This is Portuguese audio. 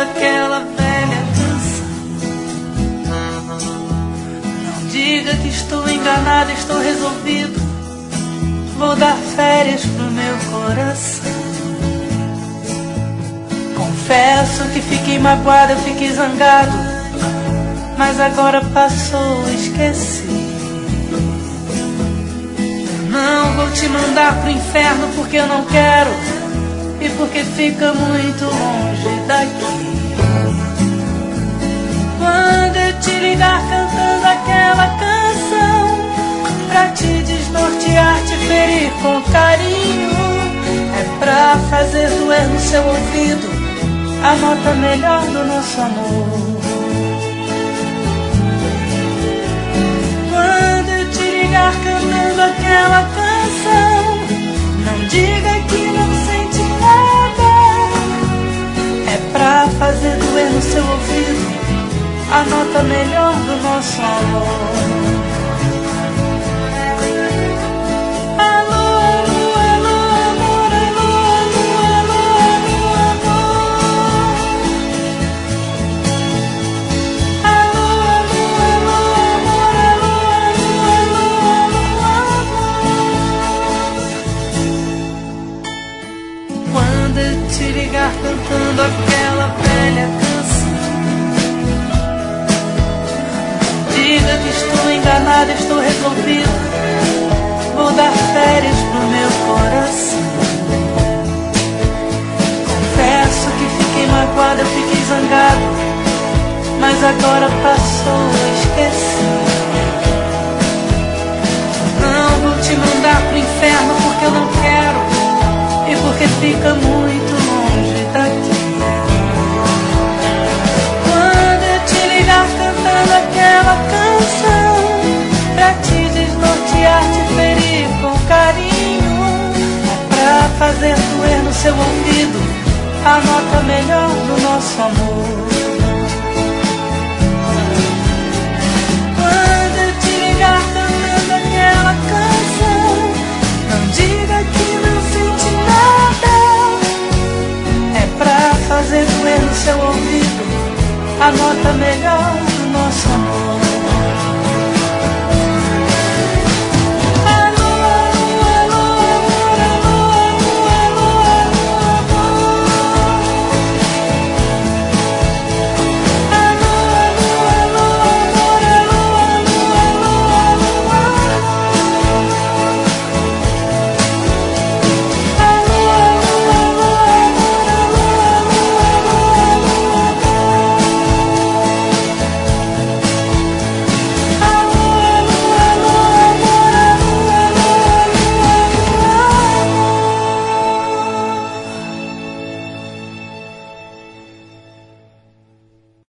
aquela velha canção. Não diga que estou enganado, estou resolvido. Vou dar férias pro meu coração. Confesso que fiquei magoado, eu fiquei zangado, mas agora passou, esqueci. Não vou te mandar pro inferno porque eu não quero e porque fica muito longe daqui. Quando eu te ligar cantando aquela canção, pra te desnortear, te ferir com carinho, é pra fazer doer no seu ouvido a nota melhor do nosso amor. Quando eu te ligar cantando aquela canção, não diga que não sente nada, é pra fazer doer no seu ouvido a nota melhor do nosso amor. Te ligar cantando aquela velha canção, diga que estou enganado, estou resolvido. Vou dar férias pro meu coração. Confesso que fiquei magoado, eu fiquei zangado, mas agora passou, esqueci. Não vou te mandar pro inferno porque eu não quero e porque fica muito longe daqui. Quando eu te ligar cantando aquela canção, pra te desnortear, te ferir com carinho, é pra fazer doer no seu ouvido a nota melhor do nosso amor. Quando eu te ligar cantando aquela canção, não diga que não sente nada, é pra fazer doer no seu ouvido a nota melhor do nosso amor.